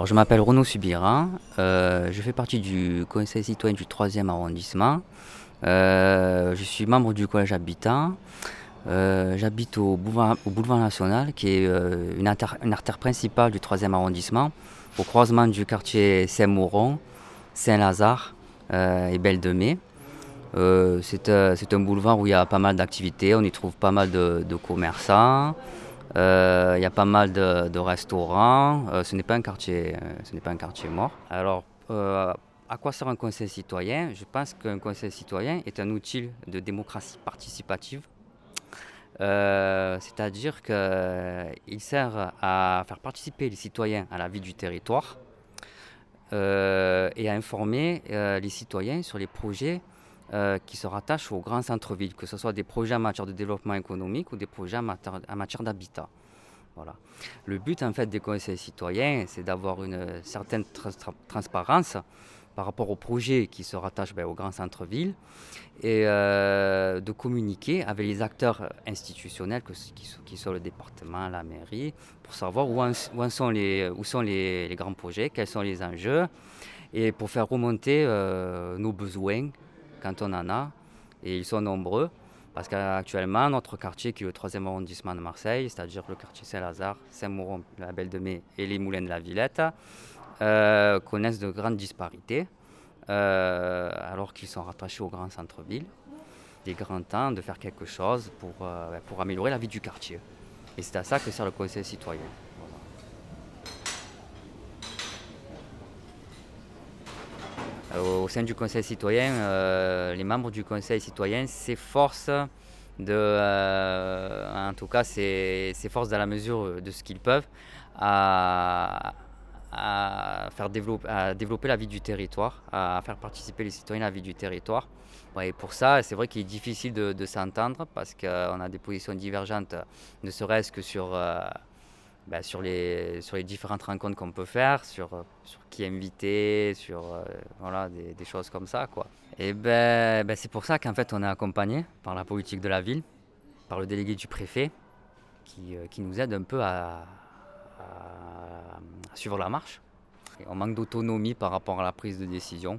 Alors, je m'appelle Renaud Subira, je fais partie du conseil citoyen du 3e arrondissement. Je suis membre du collège Habitat. J'habite au boulevard National, qui est une artère principale du 3e arrondissement, au croisement du quartier Saint-Mauron, Saint-Lazare et Belle de Mai. C'est un boulevard où il y a pas mal d'activités, on y trouve pas mal de commerçants. Il y a pas mal de restaurants. Ce n'est pas un quartier mort. Alors, à quoi sert un conseil citoyen? Je pense qu'un conseil citoyen est un outil de démocratie participative. C'est-à-dire qu'il sert à faire participer les citoyens à la vie du territoire et à informer les citoyens sur les projets qui se rattachent aux grands centres-villes, que ce soit des projets en matière de développement économique ou des projets en matière d'habitat. Voilà. Le but en fait des conseils citoyens, c'est d'avoir une certaine transparence par rapport aux projets qui se rattachent aux grands centres-villes et de communiquer avec les acteurs institutionnels qui sont le département, la mairie, pour savoir où sont les grands projets, quels sont les enjeux et pour faire remonter nos besoins quand on en a, et ils sont nombreux. Parce qu'actuellement, notre quartier, qui est le 3e arrondissement de Marseille, c'est-à-dire le quartier Saint-Lazare, Saint-Mauron, la Belle de Mai et les Moulins de la Villette, connaissent de grandes disparités, alors qu'ils sont rattachés au grand centre-ville. Il est grand temps de faire quelque chose pour améliorer la vie du quartier. Et c'est à ça que sert le conseil citoyen. Au sein du conseil citoyen, les membres du conseil citoyen s'efforcent en tout cas, s'efforcent dans la mesure de ce qu'ils peuvent à, à développer la vie du territoire, à faire participer les citoyens à la vie du territoire. Ouais, et pour ça, c'est vrai qu'il est difficile de s'entendre parce qu'on a des positions divergentes, ne serait-ce que sur les différentes rencontres qu'on peut faire, sur qui inviter, voilà, des choses comme ça, quoi. Et c'est pour ça qu'en fait on est accompagné par la politique de la ville, par le délégué du préfet, qui nous aide un peu à suivre la marche. Et on manque d'autonomie par rapport à la prise de décision,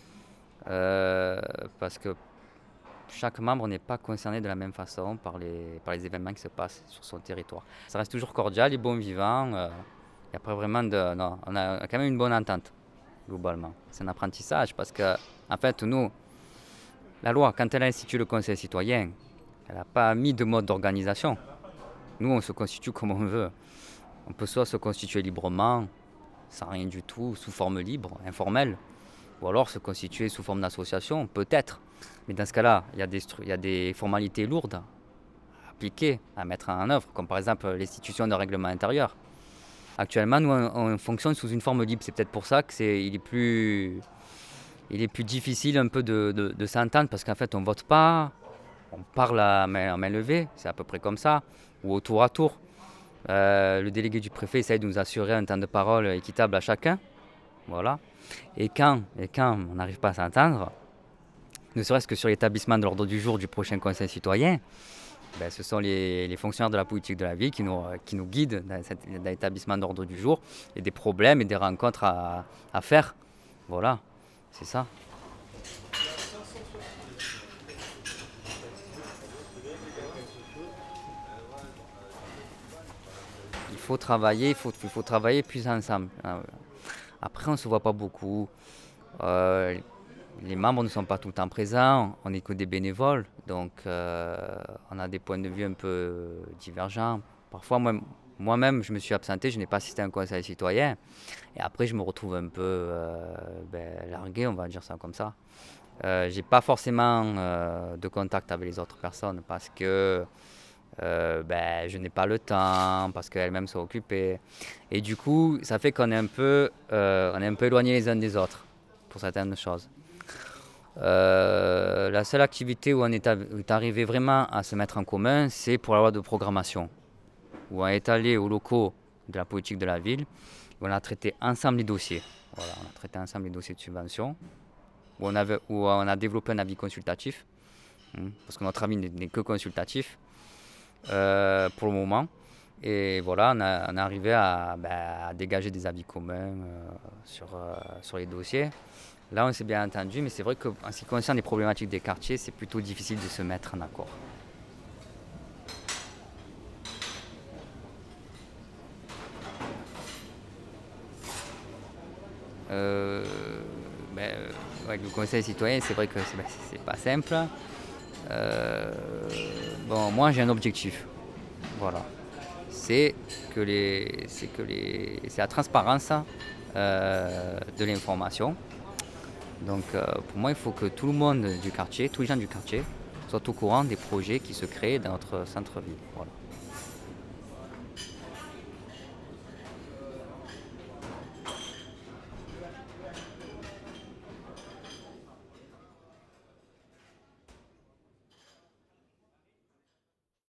parce que chaque membre n'est pas concerné de la même façon par les événements qui se passent sur son territoire. Ça reste toujours cordial et bon vivant. Il n'y a pas vraiment non, on a quand même une bonne entente, globalement. C'est un apprentissage parce que, en fait, nous, la loi, quand elle a institué le conseil citoyen, elle n'a pas mis de mode d'organisation. Nous, on se constitue comme on veut. On peut soit se constituer librement, sans rien du tout, sous forme libre, informelle, ou alors se constituer sous forme d'association, peut-être. Mais dans ce cas-là, il y a des formalités lourdes à appliquer, à mettre en œuvre, comme par exemple l'institution de règlement intérieur. Actuellement, nous, on fonctionne sous une forme libre. C'est peut-être pour ça qu'il est plus difficile un peu de s'entendre, parce qu'en fait, on ne vote pas, on parle à main levée, c'est à peu près comme ça, ou au tour à tour. Le délégué du préfet essaye de nous assurer un temps de parole équitable à chacun. Voilà. Et quand on n'arrive pas à s'entendre, ne serait-ce que sur l'établissement de l'ordre du jour du prochain conseil citoyen, ce sont les fonctionnaires de la politique de la ville qui nous guident dans l'établissement d'ordre du jour, et des problèmes et des rencontres à faire. Voilà, c'est ça. Il faut travailler plus ensemble. Après, on ne se voit pas beaucoup. Euh, les membres ne sont pas tout le temps présents, on n'est que des bénévoles, donc on a des points de vue un peu divergents. Parfois, moi-même, je me suis absenté, je n'ai pas assisté à un conseil citoyen, et après, je me retrouve un peu largué, on va dire ça comme ça. J'ai pas forcément de contact avec les autres personnes parce que je n'ai pas le temps, parce qu'elles-mêmes sont occupées. Et du coup, ça fait qu'on est un peu éloignés les uns des autres pour certaines choses. La seule activité où on est arrivé vraiment à se mettre en commun, c'est pour la loi de programmation, où on est allé aux locaux de la politique de la ville, où on a traité ensemble les dossiers. Voilà, on a traité ensemble les dossiers de subvention, où on a développé un avis consultatif, parce que notre avis n'est que consultatif pour le moment. Et voilà, on est arrivé à dégager des avis communs sur les dossiers. Là, on s'est bien entendu, mais c'est vrai qu'en ce qui concerne les problématiques des quartiers, c'est plutôt difficile de se mettre en accord. Euh, avec le conseil citoyen, c'est vrai que c'est pas simple. Euh, bon, moi, j'ai un objectif. Voilà. C'est c'est la transparence de l'information. Donc, pour moi, il faut que tout le monde du quartier, tous les gens du quartier, soient au courant des projets qui se créent dans notre centre-ville. Voilà.